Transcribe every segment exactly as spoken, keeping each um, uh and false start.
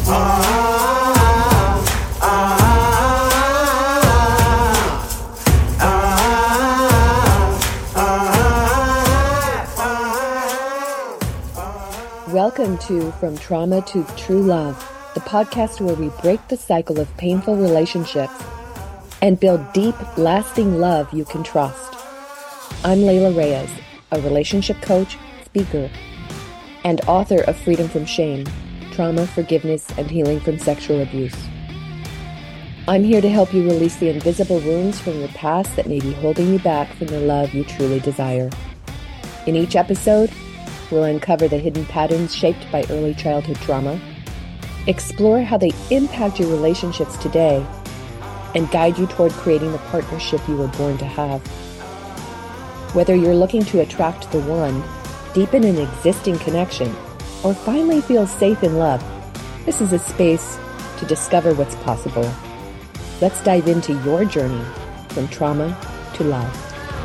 Welcome to From Trauma to True Love, the podcast where we break the cycle of painful relationships and build deep, lasting love you can trust. I'm Layla Reyes, a relationship coach, speaker, and author of Freedom from Shame, Trauma, Forgiveness, and Healing from Sexual Abuse. I'm here to help you release the invisible wounds from your past that may be holding you back from the love you truly desire. In each episode, we'll uncover the hidden patterns shaped by early childhood trauma, explore how they impact your relationships today, and guide you toward creating the partnership you were born to have. Whether you're looking to attract the one, deepen an existing connection, or finally feel safe in love, this is a space to discover what's possible. Let's dive into your journey from trauma to love.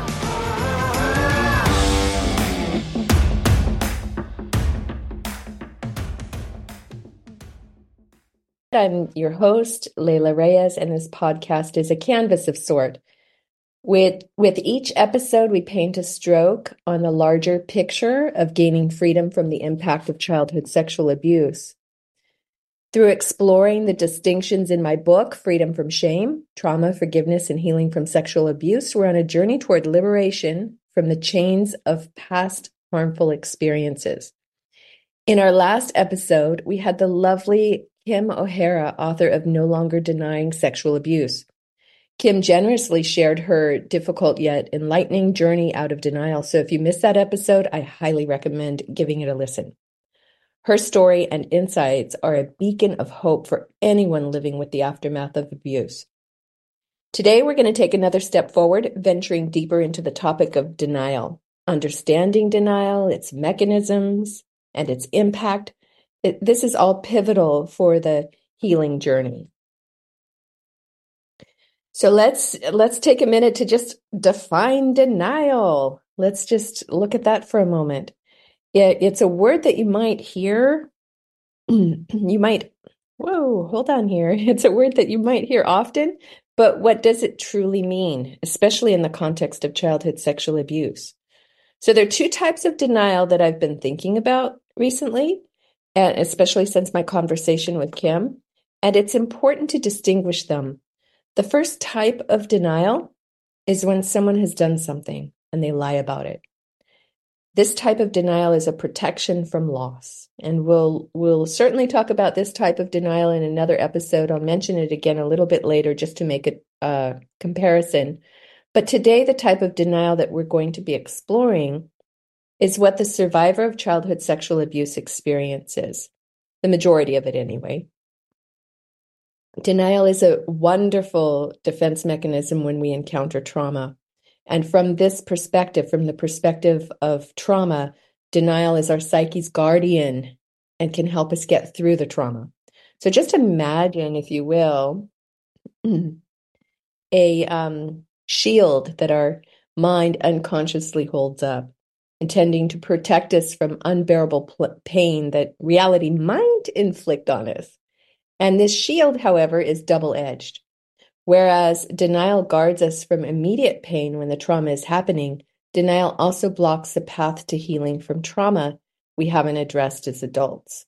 I'm your host, Layla Reyes, and this podcast is a canvas of sort. With, with each episode, we paint a stroke on the larger picture of gaining freedom from the impact of childhood sexual abuse. Through exploring the distinctions in my book, Freedom from Shame, Trauma, Forgiveness, and Healing from Sexual Abuse, we're on a journey toward liberation from the chains of past harmful experiences. In our last episode, we had the lovely Kim O'Hara, author of No Longer Denying Sexual Abuse. Kim generously shared her difficult yet enlightening journey out of denial. So if you missed that episode, I highly recommend giving it a listen. Her story and insights are a beacon of hope for anyone living with the aftermath of abuse. Today, we're going to take another step forward, venturing deeper into the topic of denial, understanding denial, its mechanisms, and its impact. It, this is all pivotal for the healing journey. So let's let's take a minute to just define denial. Let's just look at that for a moment. It, it's a word that you might hear. You might, whoa, hold on here. It's a word that you might hear often, but what does it truly mean, especially in the context of childhood sexual abuse? So there are two types of denial that I've been thinking about recently, and especially since my conversation with Kim, and it's important to distinguish them. The first type of denial is when someone has done something and they lie about it. This type of denial is a protection from loss, and we'll we'll certainly talk about this type of denial in another episode. I'll mention it again a little bit later just to make a uh, comparison. But today, the type of denial that we're going to be exploring is what the survivor of childhood sexual abuse experiences, the majority of it anyway. Denial is a wonderful defense mechanism when we encounter trauma. And from this perspective, from the perspective of trauma, denial is our psyche's guardian and can help us get through the trauma. So just imagine, if you will, a um, shield that our mind unconsciously holds up, intending to protect us from unbearable pl- pain that reality might inflict on us. And this shield, however, is double-edged. Whereas denial guards us from immediate pain when the trauma is happening, denial also blocks the path to healing from trauma we haven't addressed as adults.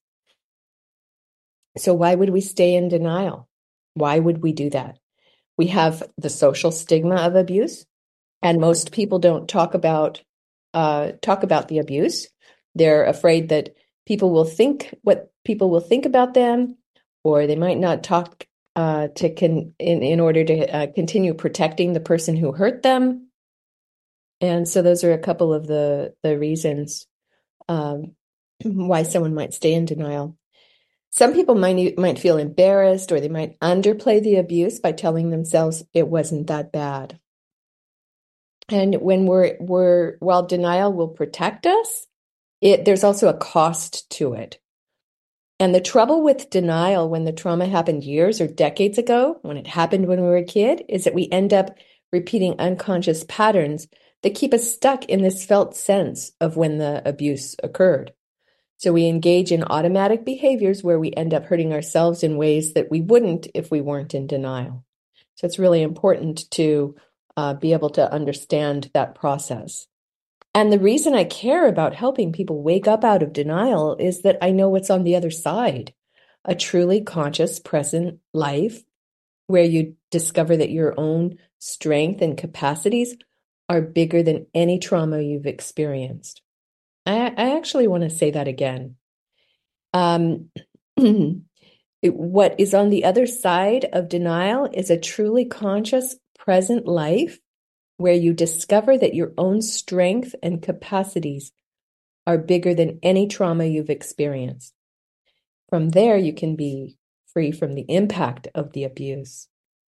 So why would we stay in denial? Why would we do that? We have the social stigma of abuse, and most people don't talk about Uh, talk about the abuse. They're afraid that people will think what people will think about them, or they might not talk uh, to con- in, in order to uh, continue protecting the person who hurt them. And so those are a couple of the, the reasons um, why someone might stay in denial. Some people might might feel embarrassed, or they might underplay the abuse by telling themselves it wasn't that bad. And when we're, we're, while denial will protect us, it, there's also a cost to it. And the trouble with denial when the trauma happened years or decades ago, when it happened when we were a kid, is that we end up repeating unconscious patterns that keep us stuck in this felt sense of when the abuse occurred. So we engage in automatic behaviors where we end up hurting ourselves in ways that we wouldn't if we weren't in denial. So it's really important to uh, be able to understand that process. And the reason I care about helping people wake up out of denial is that I know what's on the other side, a truly conscious, present life where you discover that your own strength and capacities are bigger than any trauma you've experienced. I, I actually want to say that again. Um, it, what is on the other side of denial is a truly conscious, present life where you discover that your own strength and capacities are bigger than any trauma you've experienced. From there, you can be free from the impact of the abuse.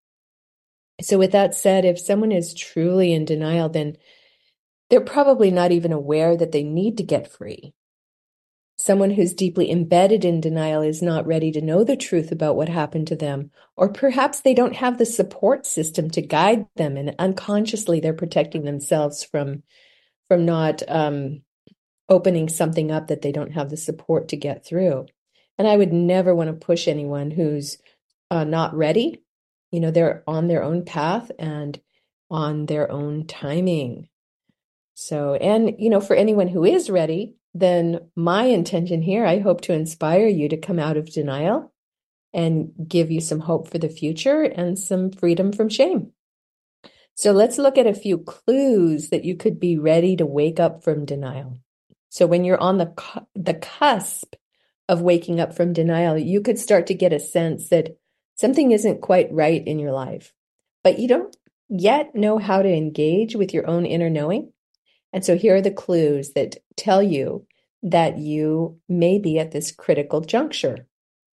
So with that said, if someone is truly in denial, then they're probably not even aware that they need to get free. Someone who's deeply embedded in denial is not ready to know the truth about what happened to them, or perhaps they don't have the support system to guide them, and unconsciously they're protecting themselves from, from not um, opening something up that they don't have the support to get through. And I would never want to push anyone who's uh, not ready. You know, they're on their own path and on their own timing. So, and, you know, for anyone who is ready, then my intention here, I hope to inspire you to come out of denial and give you some hope for the future and some freedom from shame. So let's look at a few clues that you could be ready to wake up from denial. So when you're on the cu- the cusp of waking up from denial, you could start to get a sense that something isn't quite right in your life, but you don't yet know how to engage with your own inner knowing. And so here are the clues that tell you that you may be at this critical juncture.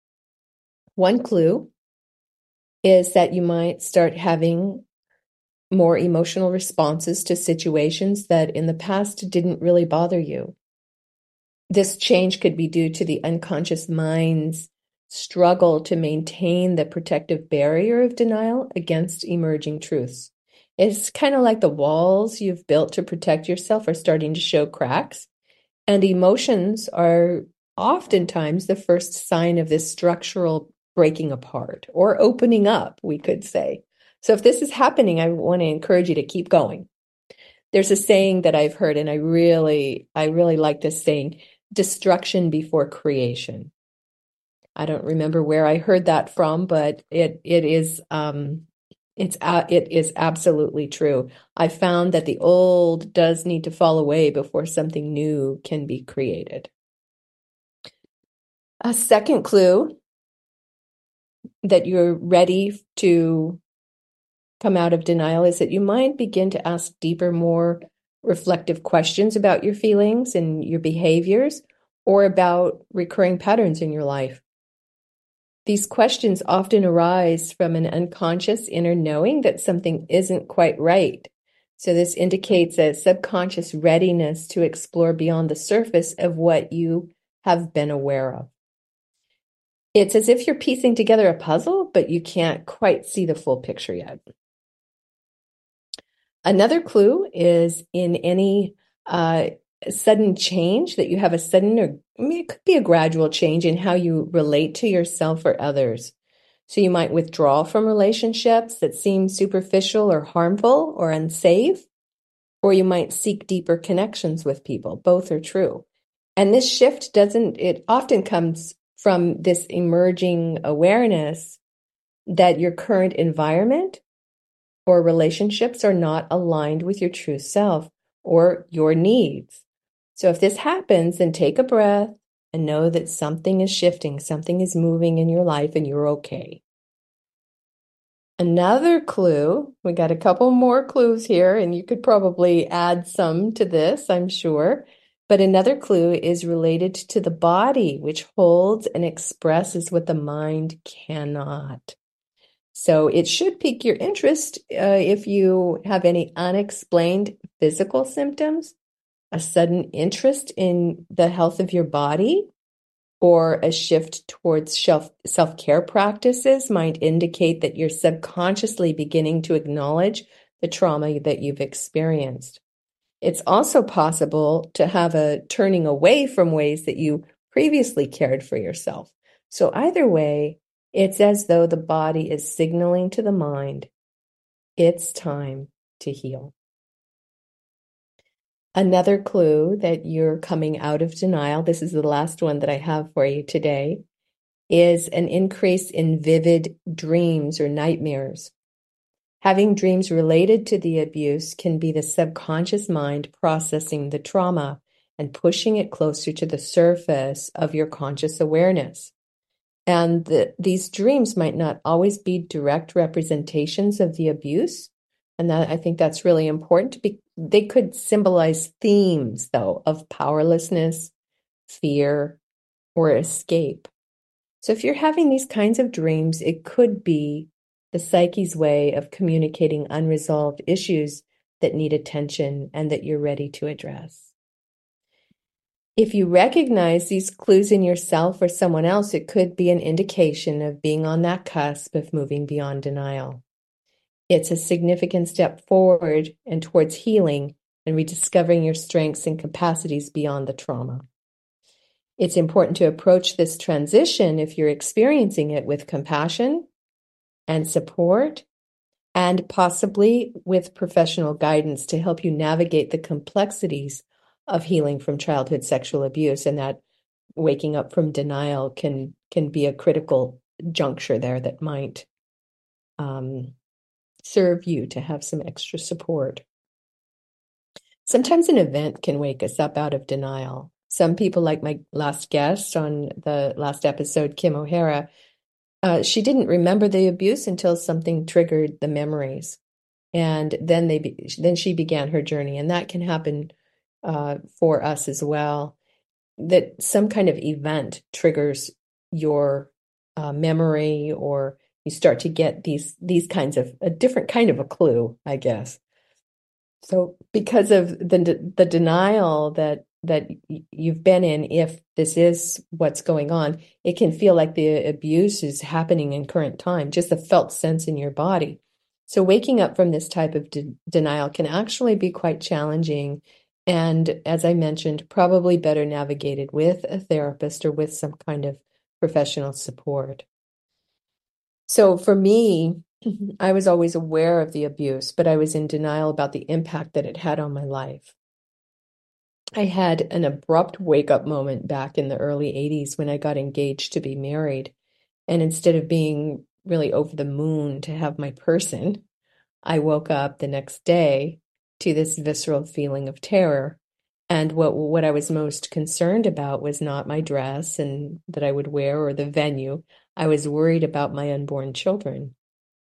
One clue is that you might start having more emotional responses to situations that in the past didn't really bother you. This change could be due to the unconscious mind's struggle to maintain the protective barrier of denial against emerging truths. It's kind of like the walls you've built to protect yourself are starting to show cracks, and emotions are oftentimes the first sign of this structural breaking apart or opening up, we could say. So if this is happening, I want to encourage you to keep going. There's a saying that I've heard, and I really, I really like this saying: destruction before creation. I don't remember where I heard that from, but it it is um, it's uh, it is absolutely true. I found that the old does need to fall away before something new can be created. A second clue that you're ready to come out of denial is that you might begin to ask deeper, more reflective questions about your feelings and your behaviors, or about recurring patterns in your life. These questions often arise from an unconscious inner knowing that something isn't quite right. So this indicates a subconscious readiness to explore beyond the surface of what you have been aware of. It's as if you're piecing together a puzzle, but you can't quite see the full picture yet. Another clue is in any uh, sudden change, that you have a sudden, or I mean, it could be a gradual change in how you relate to yourself or others. So you might withdraw from relationships that seem superficial or harmful or unsafe, or you might seek deeper connections with people. Both are true. And this shift doesn't, it often comes from this emerging awareness that your current environment or relationships are not aligned with your true self or your needs. So if this happens, then take a breath and know that something is shifting, something is moving in your life, and you're okay. Another clue, we got a couple more clues here, and you could probably add some to this, I'm sure. But another clue is related to the body, which holds and expresses what the mind cannot. So it should pique your interest uh, if you have any unexplained physical symptoms, a sudden interest in the health of your body, or a shift towards self, self-care practices might indicate that you're subconsciously beginning to acknowledge the trauma that you've experienced. It's also possible to have a turning away from ways that you previously cared for yourself. So either way, it's as though the body is signaling to the mind, it's time to heal. Another clue that you're coming out of denial, this is the last one that I have for you today, is an increase in vivid dreams or nightmares. Having dreams related to the abuse can be the subconscious mind processing the trauma and pushing it closer to the surface of your conscious awareness. And the, these dreams might not always be direct representations of the abuse. And that, I think that's really important. To be, they could symbolize themes, though, of powerlessness, fear, or escape. So if you're having these kinds of dreams, it could be the psyche's way of communicating unresolved issues that need attention and that you're ready to address. If you recognize these clues in yourself or someone else, it could be an indication of being on that cusp of moving beyond denial. It's a significant step forward and towards healing and rediscovering your strengths and capacities beyond the trauma. It's important to approach this transition, if you're experiencing it, with compassion and support, and possibly with professional guidance to help you navigate the complexities of healing from childhood sexual abuse. And that waking up from denial can, can be a critical juncture there that might um, serve you to have some extra support. Sometimes an event can wake us up out of denial. Some people, like my last guest on the last episode, Kim O'Hara, uh, she didn't remember the abuse until something triggered the memories. And then they be, then she began her journey. And that can happen uh, for us as well, that some kind of event triggers your uh, memory, or you start to get these these kinds of a different kind of a clue, I guess. So because of the the denial that that you've been in, if this is what's going on, it can feel like the abuse is happening in current time, just a felt sense in your body. So waking up from this type of de- denial can actually be quite challenging. And as I mentioned, probably better navigated with a therapist or with some kind of professional support. So for me, I was always aware of the abuse, but I was in denial about the impact that it had on my life. I had an abrupt wake-up moment back in the early eighties when I got engaged to be married. And instead of being really over the moon to have my person, I woke up the next day to this visceral feeling of terror. And what what I was most concerned about was not my dress and that I would wear or the venue. I was worried about my unborn children.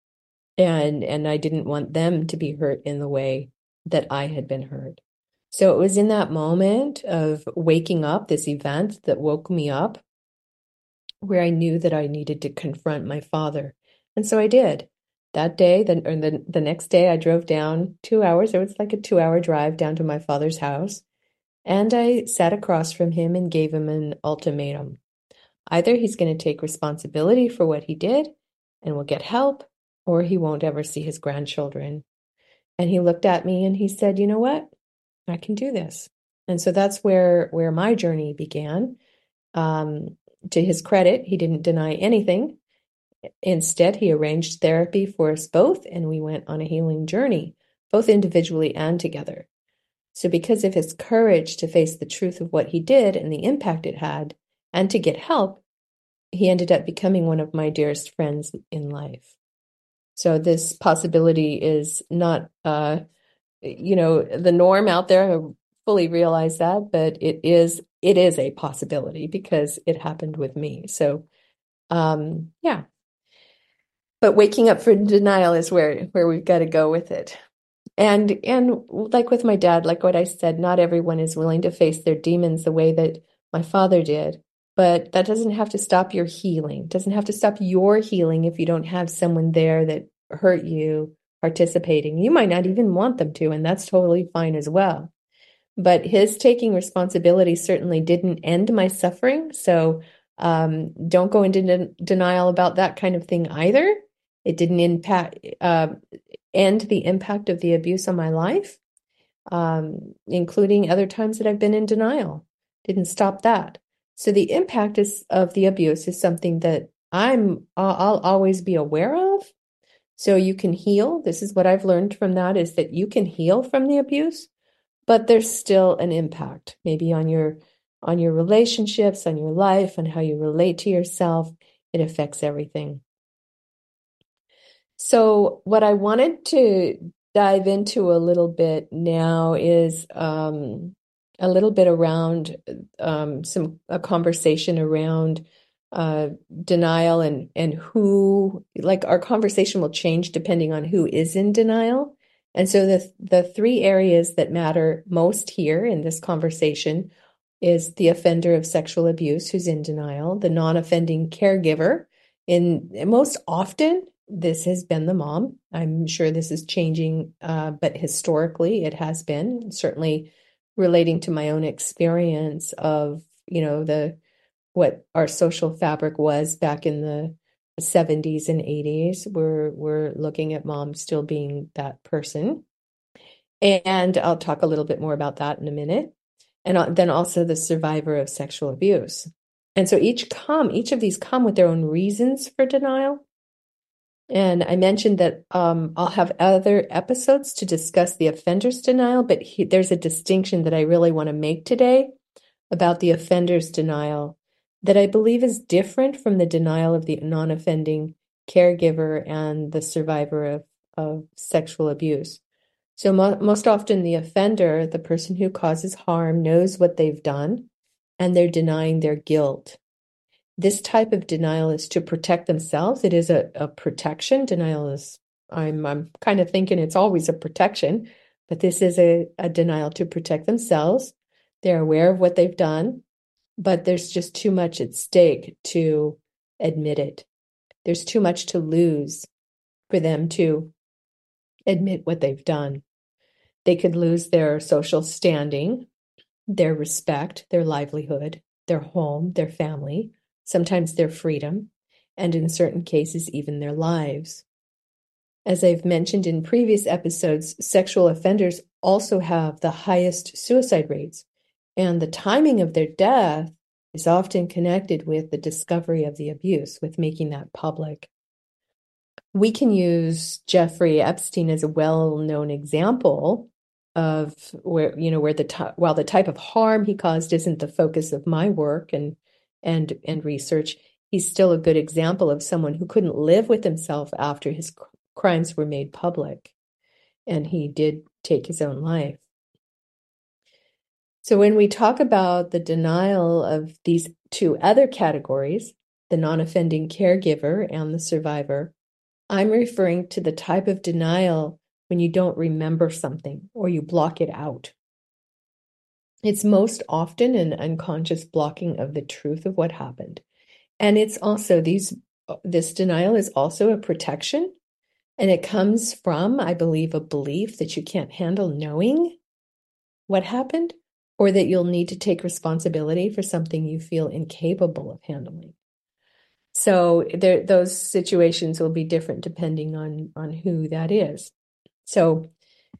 And and I didn't want them to be hurt in the way that I had been hurt. So it was in that moment of waking up, this event that woke me up, where I knew that I needed to confront my father. And so I did. That day, then or the, the next day, I drove down two hours. It was like a two-hour drive down to my father's house. And I sat across from him and gave him an ultimatum. Either he's going to take responsibility for what he did and will get help, or he won't ever see his grandchildren. And he looked at me and he said, you know what? I can do this. And so that's where, where my journey began. Um, to his credit, he didn't deny anything. Instead, he arranged therapy for us both, and we went on a healing journey, both individually and together. So because of his courage to face the truth of what he did and the impact it had, and to get help, he ended up becoming one of my dearest friends in life. So this possibility is not, uh, you know, the norm out there. I fully realize that, but it is it is a possibility because it happened with me. So, um, yeah. But waking up from denial is where where we've got to go with it. And and like with my dad, like what I said, not everyone is willing to face their demons the way that my father did. But that doesn't have to stop your healing. It doesn't have to stop your healing if you don't have someone there that hurt you participating. You might not even want them to, and that's totally fine as well. But his taking responsibility certainly didn't end my suffering. So um, don't go into den- denial about that kind of thing either. It didn't impact uh, end the impact of the abuse on my life, um, including other times that I've been in denial. Didn't stop that. So the impact is, of the abuse is something that I'm I'll, I'll always be aware of. So you can heal. This is what I've learned from that, is that you can heal from the abuse, but there's still an impact, maybe on your on your relationships, on your life, on how you relate to yourself. It affects everything. So what I wanted to dive into a little bit now is um, a little bit around um, some a conversation around uh, denial and and who, like, our conversation will change depending on who is in denial. And so the the three areas that matter most here in this conversation is the offender of sexual abuse who's in denial, the non-offending caregiver, in most often this has been the mom. I'm sure this is changing, uh, but historically it has been, certainly relating to my own experience of, you know, the what our social fabric was back in the seventies and eighties. We're we're looking at mom still being that person. And I'll talk a little bit more about that in a minute. And then also the survivor of sexual abuse. And so each come, each of these come with their own reasons for denial. And I mentioned that um, I'll have other episodes to discuss the offender's denial, but he, there's a distinction that I really want to make today about the offender's denial that I believe is different from the denial of the non-offending caregiver and the survivor of, of sexual abuse. So mo most often the offender, the person who causes harm, knows what they've done, and they're denying their guilt. This type of denial is to protect themselves. It is a, a protection. Denial is, I'm, I'm kind of thinking it's always a protection, but this is a, a denial to protect themselves. They're aware of what they've done, but there's just too much at stake to admit it. There's too much to lose for them to admit what they've done. They could lose their social standing, their respect, their livelihood, their home, their family, sometimes their freedom, and in certain cases, even their lives. As I've mentioned in previous episodes, sexual offenders also have the highest suicide rates, and the timing of their death is often connected with the discovery of the abuse, with making that public. We can use Jeffrey Epstein as a well-known example of where, you know, where the while the type of harm he caused isn't the focus of my work and and and research, he's still a good example of someone who couldn't live with himself after his crimes were made public, and he did take his own life. So when we talk about the denial of these two other categories, the non-offending caregiver and the survivor, I'm referring to the type of denial when you don't remember something or you block it out. It's most often an unconscious blocking of the truth of what happened. And it's also these, this denial is also a protection. And it comes from, I believe, a belief that you can't handle knowing what happened, or that you'll need to take responsibility for something you feel incapable of handling. So there, those situations will be different depending on, on who that is. So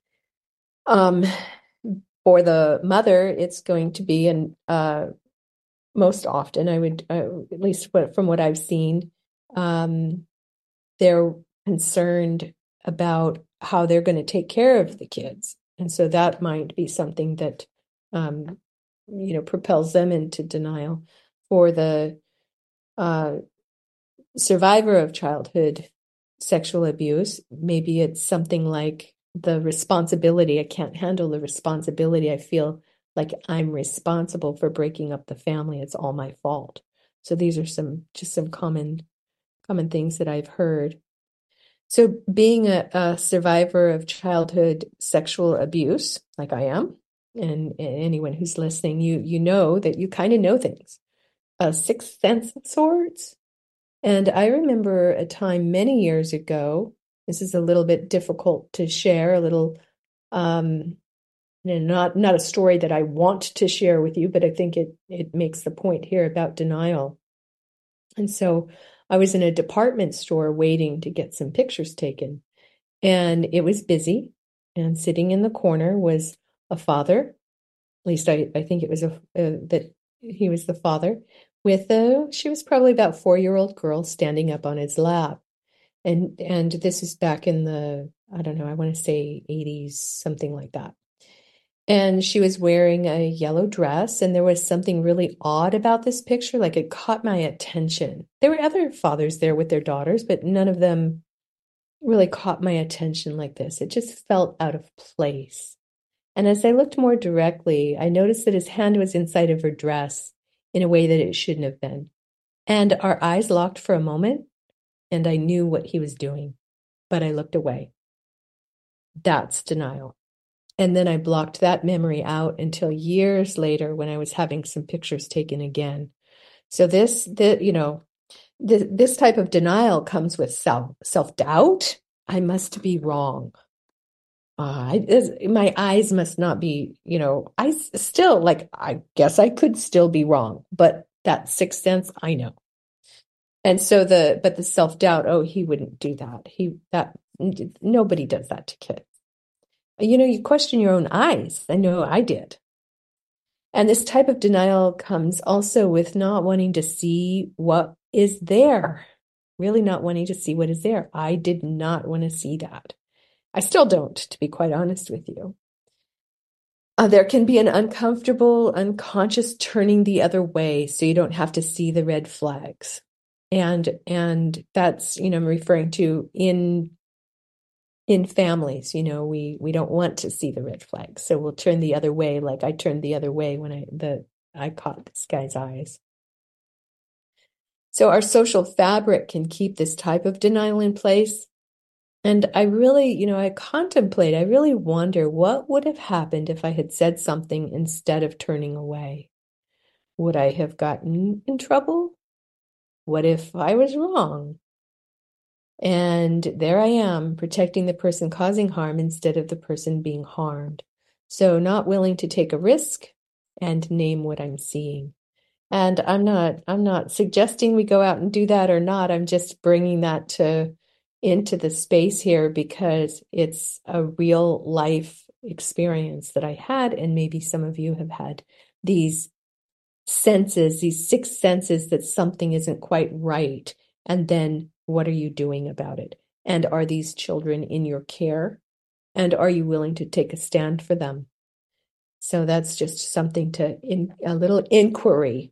um, for the mother, it's going to be, and uh, most often, I would, uh, at least from what I've seen, um, they're concerned about how they're going to take care of the kids. And so that might be something that, um, you know, propels them into denial. For the uh, survivor of childhood sexual abuse, maybe it's something like the responsibility. I can't handle the responsibility. I feel like I'm responsible for breaking up the family. It's all my fault. So these are some just some common common things that I've heard. So being a, a survivor of childhood sexual abuse, like I am, and, and anyone who's listening, you you know that you kind of know things. A sixth sense of sorts. And I remember a time many years ago, this is a little bit difficult to share, a little, um, you know, not, not a story that I want to share with you, but I think it, it makes the point here about denial. And so I was in a department store waiting to get some pictures taken, and it was busy. And sitting in the corner was a father, at least I, I think it was a, uh, that he was the father, with a, she was probably about four-year-old girl standing up on his lap. And and this is back in the, I don't know, I want to say eighties, something like that. And she was wearing a yellow dress, and there was something really odd about this picture. Like, it caught my attention. There were other fathers there with their daughters, but none of them really caught my attention like this. It just felt out of place. And as I looked more directly, I noticed that his hand was inside of her dress in a way that it shouldn't have been. And our eyes locked for a moment, and I knew what he was doing, but I looked away. That's denial. And then I blocked that memory out until years later when I was having some pictures taken again. So this, the, you know, this, this type of denial comes with self, self-doubt. I must be wrong. Uh, I, this- my eyes must not be, you know, I s- still, like, I guess I could still be wrong, but that sixth sense, I know. And so the, but the self-doubt, oh, he wouldn't do that. He, that, nobody does that to kids. You know, you question your own eyes. I know I did. And this type of denial comes also with not wanting to see what is there, really not wanting to see what is there. I did not want to see that. I still don't, to be quite honest with you. Uh, there can be an uncomfortable, unconscious turning the other way so you don't have to see the red flags. And and that's, you know, I'm referring to in in families, you know, we we don't want to see the red flags, so we'll turn the other way, like I turned the other way when I the I caught this guy's eyes. So our social fabric can keep this type of denial in place. And I really, you know, I contemplate, I really wonder what would have happened if I had said something instead of turning away. Would I have gotten in trouble? What if I was wrong? And there I am, protecting the person causing harm instead of the person being harmed. So not willing to take a risk and name what I'm seeing. And I'm not I'm not suggesting we go out and do that or not. I'm just bringing that to into the space here because it's a real life experience that I had, and maybe some of you have had these senses, these six senses that something isn't quite right. And then what are you doing about it? And are these children in your care? And are you willing to take a stand for them? So that's just something to, in a little inquiry.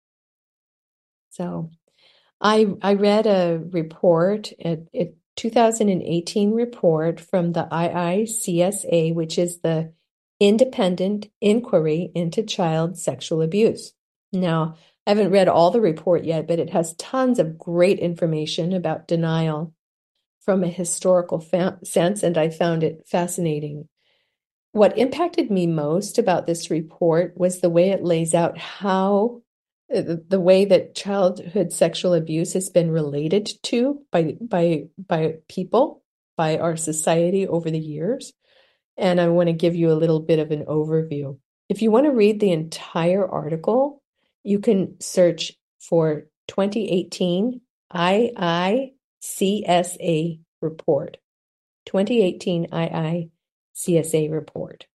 So I I read a report, a, a two thousand eighteen report from the I I C S A, which is the Independent Inquiry into Child Sexual Abuse. Now, I haven't read all the report yet, but it has tons of great information about denial from a historical fa- sense, and I found it fascinating. What impacted me most about this report was the way it lays out how uh, the, the way that childhood sexual abuse has been related to by by by people, by our society over the years. And I want to give you a little bit of an overview. If you want to read the entire article, you can search for twenty eighteen I I C S A report. twenty eighteen I I C S A report.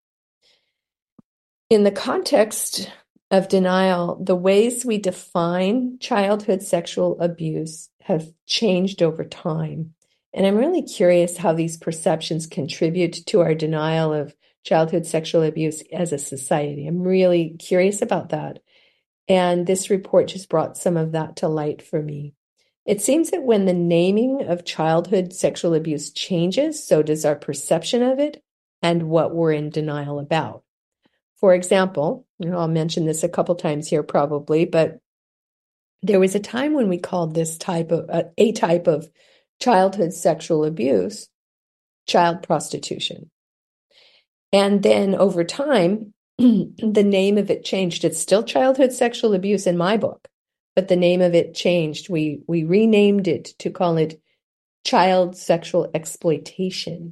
In the context of denial, the ways we define childhood sexual abuse have changed over time. And I'm really curious how these perceptions contribute to our denial of childhood sexual abuse as a society. I'm really curious about that. And this report just brought some of that to light for me. It seems that when the naming of childhood sexual abuse changes, so does our perception of it and what we're in denial about. For example, you know, I'll mention this a couple times here probably, but there was a time when we called this type of uh, a type of childhood sexual abuse child prostitution. And then over time, the name of it changed. It's still childhood sexual abuse in my book, but the name of it changed. We we renamed it to call it child sexual exploitation.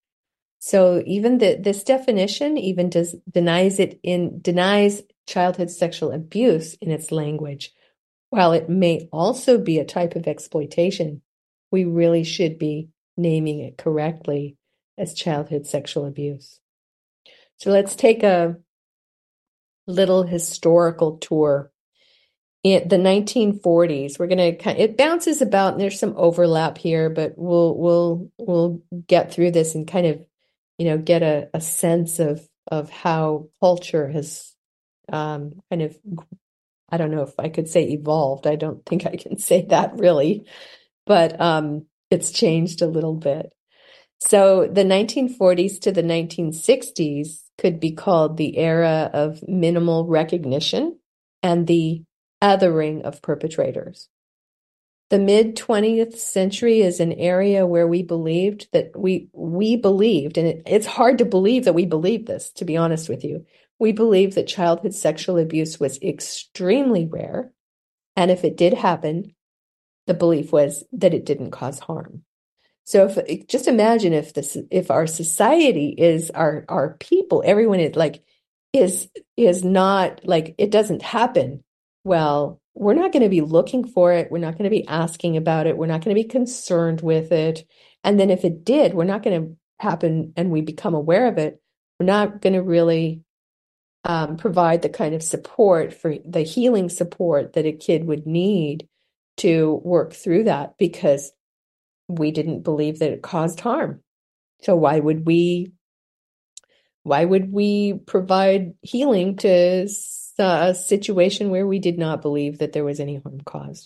So even the, this definition even does denies it in denies childhood sexual abuse in its language. While it may also be a type of exploitation, we really should be naming it correctly as childhood sexual abuse. So let's take a little historical tour. In the nineteen forties, we're going to, it bounces about, and there's some overlap here, but we'll we'll we'll get through this and kind of, you know, get a, a sense of of how culture has um, kind of, I don't know if I could say evolved. I don't think I can say that really, but um, it's changed a little bit. So the nineteen forties to the nineteen sixties could be called the era of minimal recognition and the othering of perpetrators. The mid twentieth century is an area where we believed that we we believed, and it, it's hard to believe that we believed this, to be honest with you. We believed that childhood sexual abuse was extremely rare, and if it did happen, the belief was that it didn't cause harm. So if just imagine if this if our society is our our people, everyone is like is is not like it doesn't happen. Well, we're not going to be looking for it. We're not going to be asking about it. We're not going to be concerned with it. And then if it did, we're not going to happen and we become aware of it. We're not going to really um, provide the kind of support for the healing support that a kid would need to work through that because we didn't believe that it caused harm. So why would we why would we provide healing to a situation where we did not believe that there was any harm caused?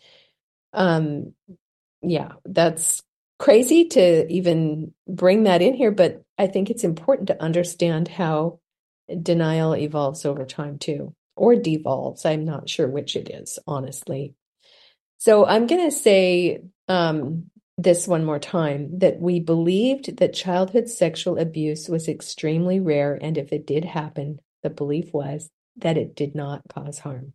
Um, yeah, that's crazy to even bring that in here, but I think it's important to understand how denial evolves over time too, or devolves. I'm not sure which it is, honestly. So I'm going to say um, this one more time, that we believed that childhood sexual abuse was extremely rare, and if it did happen, the belief was that it did not cause harm.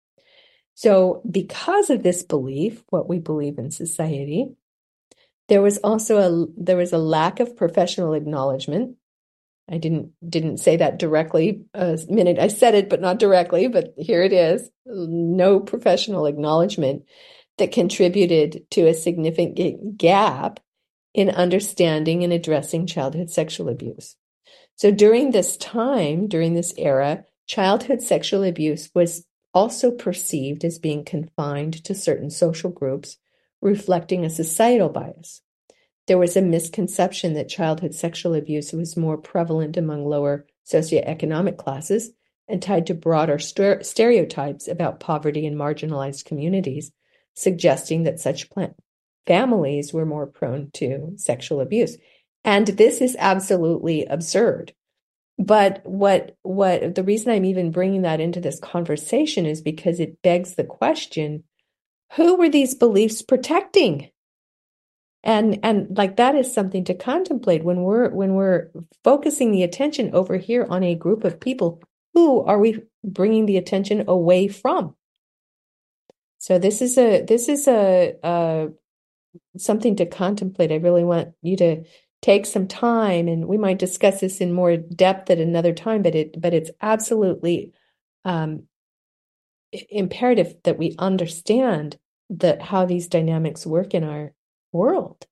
So because of this belief, what we believe in society, there was also a there was a lack of professional acknowledgement. I didn't didn't say that directly a minute I said it, but not directly, but here it is. No professional acknowledgement that contributed to a significant gap in understanding and addressing childhood sexual abuse. So during this time, during this era, childhood sexual abuse was also perceived as being confined to certain social groups, reflecting a societal bias. There was a misconception that childhood sexual abuse was more prevalent among lower socioeconomic classes and tied to broader st- stereotypes about poverty and marginalized communities, suggesting that such families were more prone to sexual abuse. And this is absolutely absurd. But what what the reason I'm even bringing that into this conversation is because it begs the question, who were these beliefs protecting? And and like that is something to contemplate when we're when we're focusing the attention over here on a group of people. Who are we bringing the attention away from? So this is a this is a, a something to contemplate. I really want you to take some time, and we might discuss this in more depth at another time. But it but it's absolutely um, imperative that we understand that how these dynamics work in our world.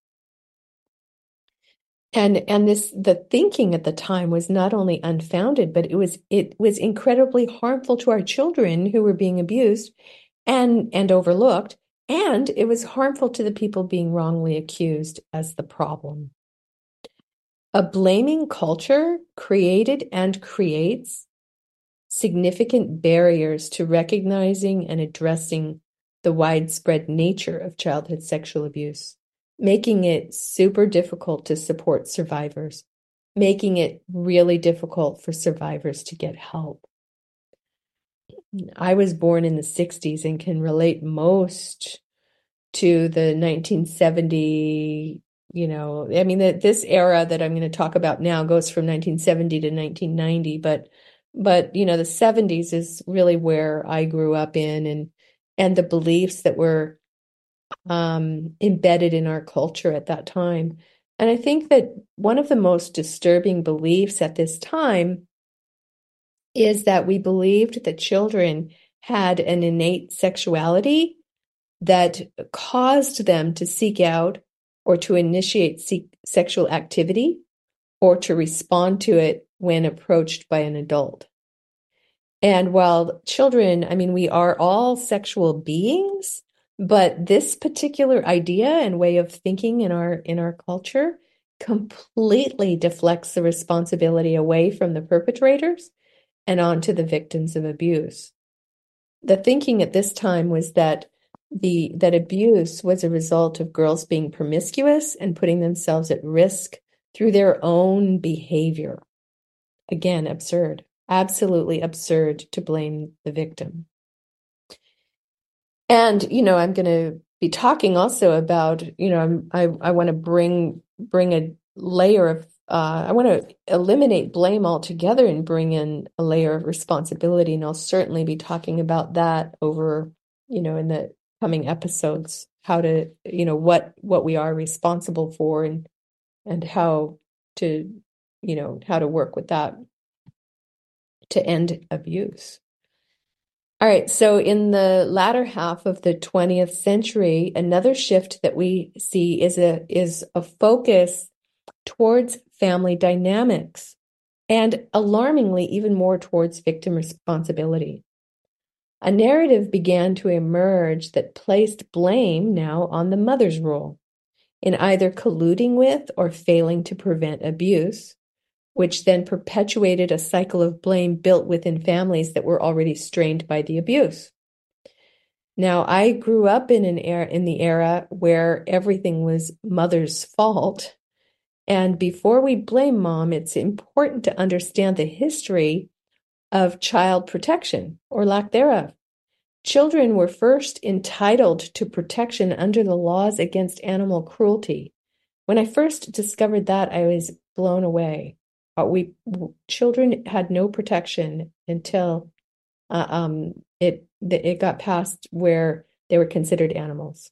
And and this the thinking at the time was not only unfounded, but it was it was incredibly harmful to our children who were being abused and and overlooked, and it was harmful to the people being wrongly accused as the problem. A blaming culture created and creates significant barriers to recognizing and addressing the widespread nature of childhood sexual abuse, making it super difficult to support survivors, making it really difficult for survivors to get help. I was born in the sixties and can relate most to the nineteen seventy, you know, I mean, that this era that I'm going to talk about now goes from nineteen seventy to nineteen ninety, but but you know, the seventies is really where I grew up in, and and the beliefs that were um, embedded in our culture at that time. And I think that one of the most disturbing beliefs at this time is that we believed that children had an innate sexuality that caused them to seek out or to initiate seek sexual activity or to respond to it when approached by an adult. And while children, I mean, we are all sexual beings, but this particular idea and way of thinking in our in our culture completely deflects the responsibility away from the perpetrators and onto the victims of abuse. The thinking at this time was that the that abuse was a result of girls being promiscuous and putting themselves at risk through their own behavior. Again, absurd. Absolutely absurd to blame the victim. And, you know, I'm going to be talking also about, you know, I'm, I, I want to bring, bring a layer of, uh, I want to eliminate blame altogether and bring in a layer of responsibility. And I'll certainly be talking about that over, you know, in the coming episodes, how to, you know, what, what we are responsible for and, and how to, you know, how to work with that to end abuse. All right, so in the latter half of the twentieth century, another shift that we see is a is a focus towards family dynamics and alarmingly even more towards victim responsibility. A narrative began to emerge that placed blame now on the mother's role in either colluding with or failing to prevent abuse, which then perpetuated a cycle of blame built within families that were already strained by the abuse. Now, I grew up in an era in the era where everything was mother's fault. And before we blame mom, it's important to understand the history of child protection or lack thereof. Children were first entitled to protection under the laws against animal cruelty. When I first discovered that, I was blown away. Uh, we children had no protection until uh, um, it it got past where they were considered animals.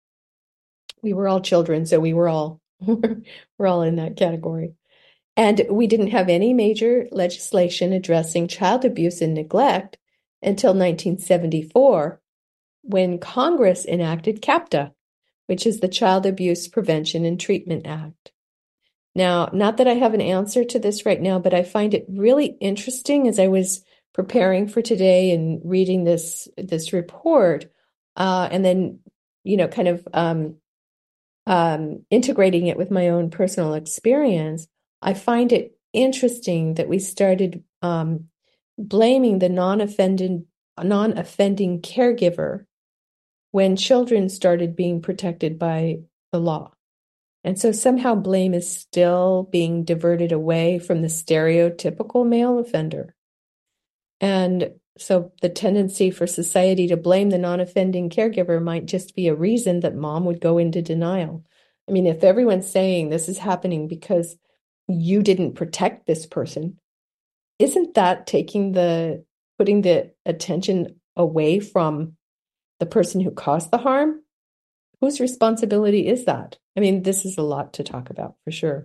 We were all children, so we were all we're all in that category. And we didn't have any major legislation addressing child abuse and neglect until nineteen seventy-four, when Congress enacted CAPTA, which is the Child Abuse Prevention and Treatment Act. Now, not that I have an answer to this right now, but I find it really interesting as I was preparing for today and reading this this report, uh, and then, you know, kind of um, um, integrating it with my own personal experience. I find it interesting that we started um, blaming the non-offending non-offending caregiver when children started being protected by the law. And so somehow blame is still being diverted away from the stereotypical male offender. And so the tendency for society to blame the non-offending caregiver might just be a reason that mom would go into denial. I mean, if everyone's saying this is happening because you didn't protect this person, isn't that taking the, putting the attention away from the person who caused the harm? Whose responsibility is that? I mean, this is a lot to talk about for sure.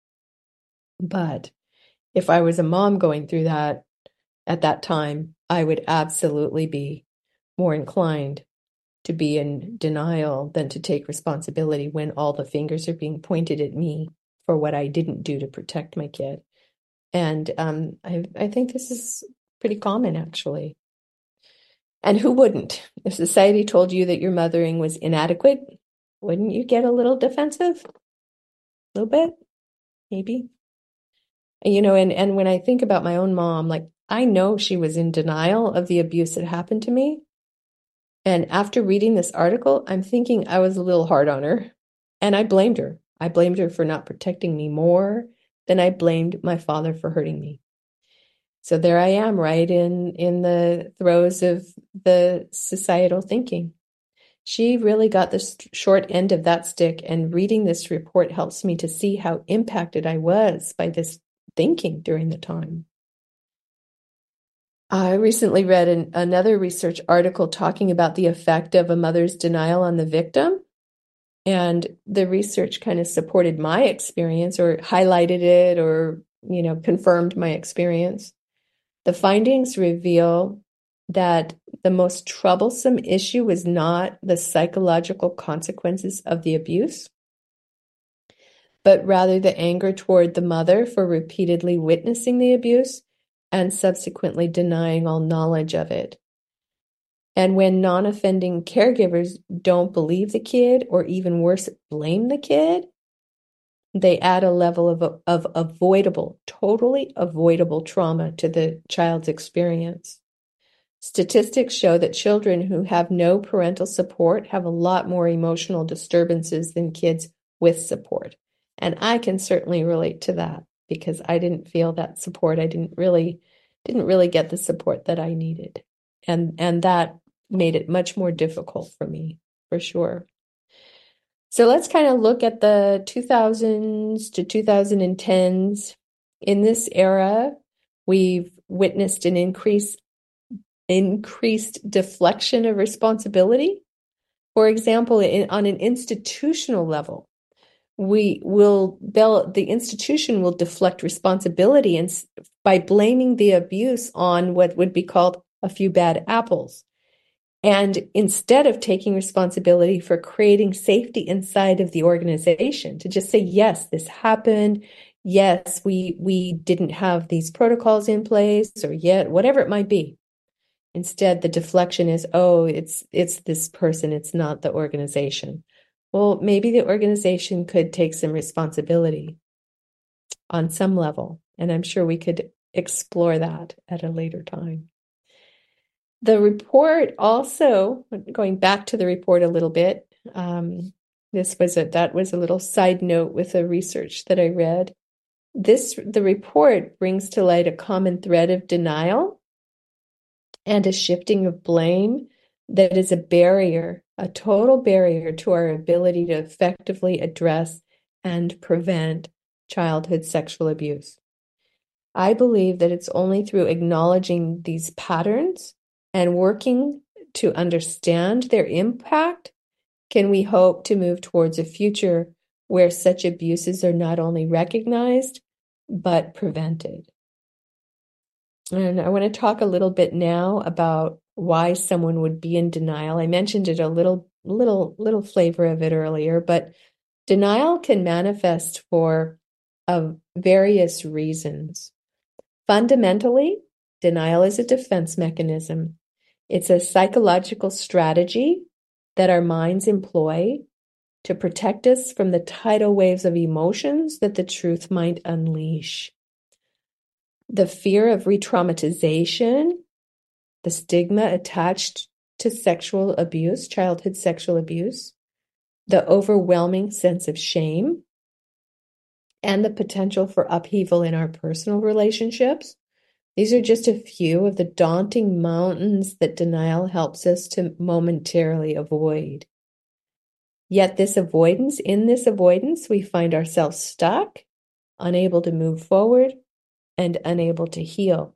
But if I was a mom going through that at that time, I would absolutely be more inclined to be in denial than to take responsibility when all the fingers are being pointed at me for what I didn't do to protect my kid. And um, I, I think this is pretty common, actually. And who wouldn't? If society told you that your mothering was inadequate, wouldn't you get a little defensive? A little bit, maybe. You know, and, and when I think about my own mom, like, I know she was in denial of the abuse that happened to me. And after reading this article, I'm thinking I was a little hard on her. And I blamed her. I blamed her for not protecting me more than I blamed my father for hurting me. So there I am, right in, in the throes of the societal thinking. She really got the short end of that stick, and reading this report helps me to see how impacted I was by this thinking during the time. I recently read an, another research article talking about the effect of a mother's denial on the victim. And the research kind of supported my experience or highlighted it or, you know, confirmed my experience. The findings reveal that the most troublesome issue was not the psychological consequences of the abuse, but rather the anger toward the mother for repeatedly witnessing the abuse and subsequently denying all knowledge of it. And when non-offending caregivers don't believe the kid, or even worse, blame the kid, they add a level of, of avoidable, totally avoidable trauma to the child's experience. Statistics show that children who have no parental support have a lot more emotional disturbances than kids with support. And I can certainly relate to that because I didn't feel that support. I didn't really didn't really get the support that I needed. And and that made it much more difficult for me, for sure. So let's kind of look at the two thousands to twenty tens. In this era, we've witnessed an increase increased deflection of responsibility. For example, in, on an institutional level, we will the institution will deflect responsibility and by blaming the abuse on what would be called a few bad apples. And instead of taking responsibility for creating safety inside of the organization, to just say, yes, this happened. Yes, we we didn't have these protocols in place, or yet, whatever it might be. Instead, the deflection is, oh, it's it's this person, it's not the organization. Well, maybe the organization could take some responsibility on some level, and I'm sure we could explore that at a later time. The report also, going back to the report a little bit, um, this was a that was a little side note with the research that I read. This the report brings to light a common thread of denial and a shifting of blame that is a barrier, a total barrier to our ability to effectively address and prevent childhood sexual abuse. I believe that it's only through acknowledging these patterns and working to understand their impact can we hope to move towards a future where such abuses are not only recognized, but prevented. And I want to talk a little bit now about why someone would be in denial. I mentioned it a little, little, little flavor of it earlier, but denial can manifest for uh, various reasons. Fundamentally, denial is a defense mechanism. It's a psychological strategy that our minds employ to protect us from the tidal waves of emotions that the truth might unleash. The fear of re-traumatization, the stigma attached to sexual abuse, childhood sexual abuse, the overwhelming sense of shame, and the potential for upheaval in our personal relationships. These are just a few of the daunting mountains that denial helps us to momentarily avoid. Yet this avoidance, in this avoidance, we find ourselves stuck, unable to move forward, and unable to heal.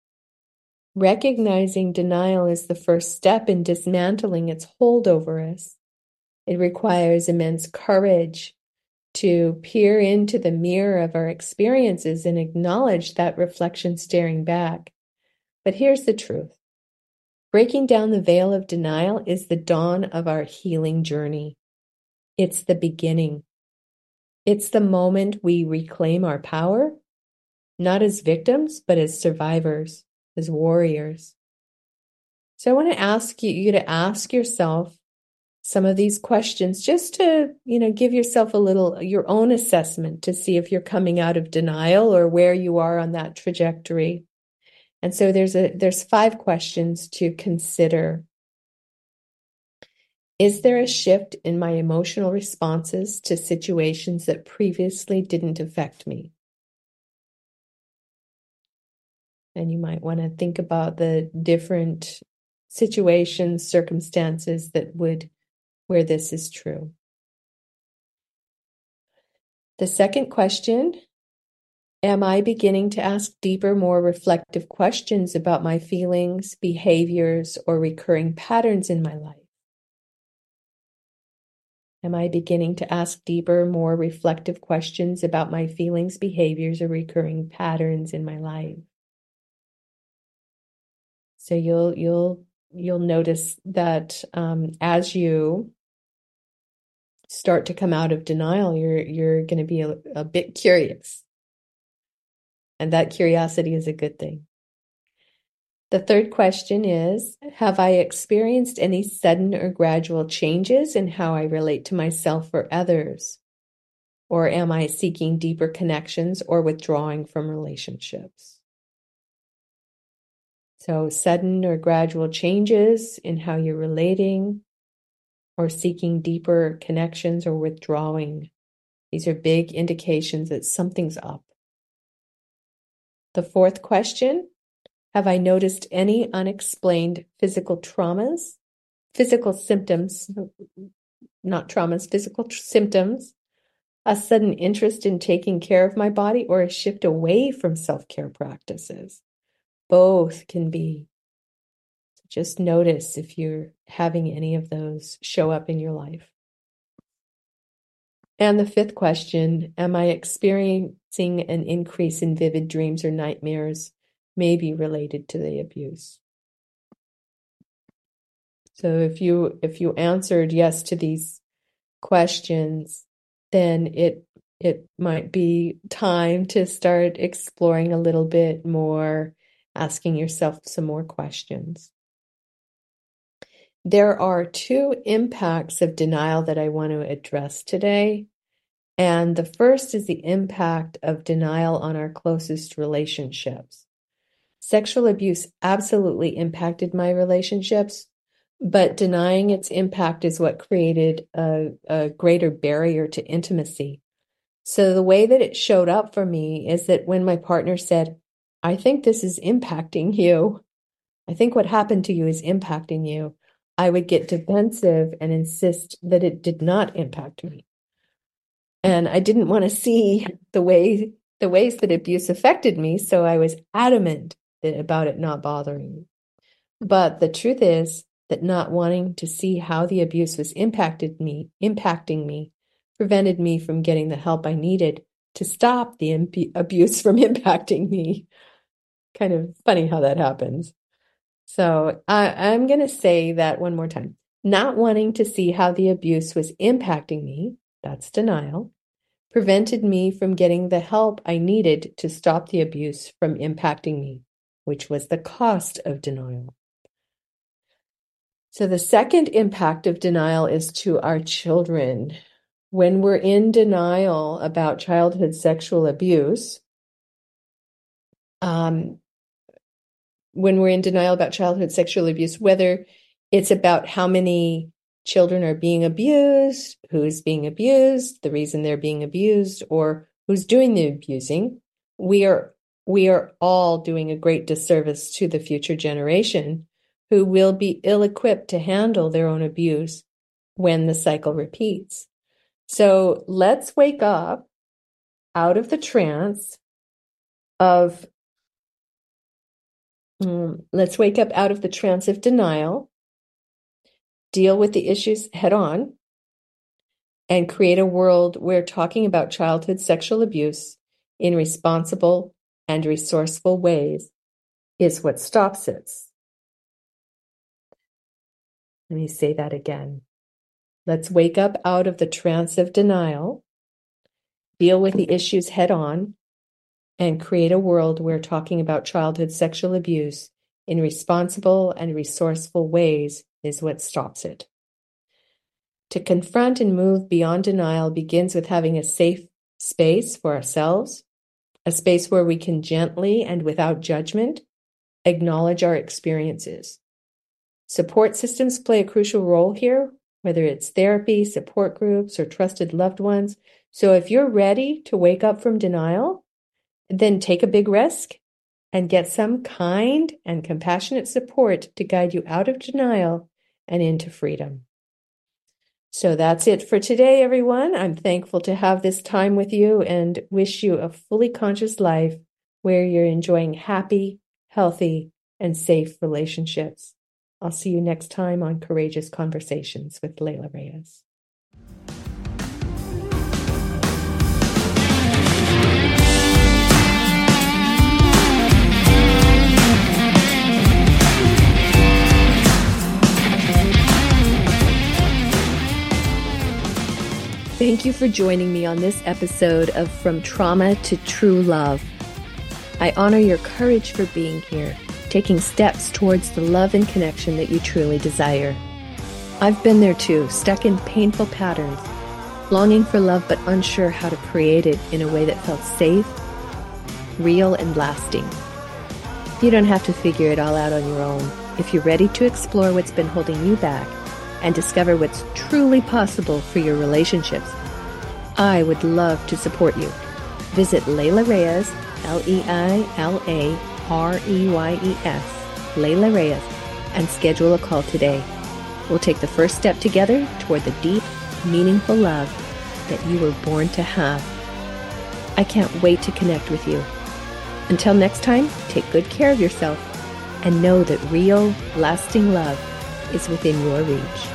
Recognizing denial is the first step in dismantling its hold over us. It requires immense courage to peer into the mirror of our experiences and acknowledge that reflection staring back. But here's the truth. Breaking down the veil of denial is the dawn of our healing journey. It's the beginning. It's the moment we reclaim our power, not as victims, but as survivors, as warriors. So I want to ask you, you to ask yourself some of these questions just to, you know, give yourself a little, your own assessment to see if you're coming out of denial or where you are on that trajectory. And so there's a, there's five questions to consider. Is there a shift in my emotional responses to situations that previously didn't affect me? And you might want to think about the different situations, circumstances that would, where this is true. The second question, am I beginning to ask deeper, more reflective questions about my feelings, behaviors, or recurring patterns in my life? Am I beginning to ask deeper, more reflective questions about my feelings, behaviors, or recurring patterns in my life? So you'll you'll you'll notice that um, as you start to come out of denial, you're you're going to be a, a bit curious, and that curiosity is a good thing. The third question is, have I experienced any sudden or gradual changes in how I relate to myself or others? Or am I seeking deeper connections or withdrawing from relationships? So sudden or gradual changes in how you're relating or seeking deeper connections or withdrawing. These are big indications that something's up. The fourth question, have I noticed any unexplained physical traumas, physical symptoms, not traumas, physical tr- symptoms, a sudden interest in taking care of my body, or a shift away from self-care practices? Both can be. So just notice if you're having any of those show up in your life. And the fifth question, am I experiencing an increase in vivid dreams or nightmares, maybe related to the abuse? So if you if you answered yes to these questions, then it it might be time to start exploring a little bit more, asking yourself some more questions. There are two impacts of denial that I want to address today. And the first is the impact of denial on our closest relationships. Sexual abuse absolutely impacted my relationships, but denying its impact is what created a, a greater barrier to intimacy. So the way that it showed up for me is that when my partner said, I think this is impacting you, I think what happened to you is impacting you, I would get defensive and insist that it did not impact me. And I didn't want to see the way the ways that abuse affected me, so I was adamant that, about it not bothering me. But the truth is that not wanting to see how the abuse was impacted me, impacting me, prevented me from getting the help I needed to stop the imp- abuse from impacting me. Kind of funny how that happens. So I, I'm going to say that one more time. Not wanting to see how the abuse was impacting me, that's denial, prevented me from getting the help I needed to stop the abuse from impacting me, which was the cost of denial. So the second impact of denial is to our children. When we're in denial about childhood sexual abuse, um, when we're in denial about childhood sexual abuse, whether it's about how many children are being abused, who's being abused, the reason they're being abused, or who's doing the abusing, we are we are all doing a great disservice to the future generation who will be ill-equipped to handle their own abuse when the cycle repeats. So let's wake up out of the trance of um, let's wake up out of the trance of denial, deal with the issues head on, and create a world where talking about childhood sexual abuse in responsible and resourceful ways is what stops it. Let me say that again. Let's wake up out of the trance of denial, deal with the issues head on, and create a world where talking about childhood sexual abuse in responsible and resourceful ways is what stops it. To confront and move beyond denial begins with having a safe space for ourselves, a space where we can gently and without judgment acknowledge our experiences. Support systems play a crucial role here, whether it's therapy, support groups, or trusted loved ones. So if you're ready to wake up from denial, then take a big risk and get some kind and compassionate support to guide you out of denial and into freedom. So that's it for today, everyone. I'm thankful to have this time with you and wish you a fully conscious life where you're enjoying happy, healthy, and safe relationships. I'll see you next time on Courageous Conversations with Leila Reyes. Thank you for joining me on this episode of From Trauma to True Love. I honor your courage for being here, taking steps towards the love and connection that you truly desire. I've been there too, stuck in painful patterns, longing for love but unsure how to create it in a way that felt safe, real, and lasting. You don't have to figure it all out on your own. If you're ready to explore what's been holding you back and discover what's truly possible for your relationships, I would love to support you. Visit Leila Reyes, L E I L A R E Y E S, Leila Reyes, and schedule a call today. We'll take the first step together toward the deep, meaningful love that you were born to have. I can't wait to connect with you. Until next time, take good care of yourself and know that real, lasting love is within your reach.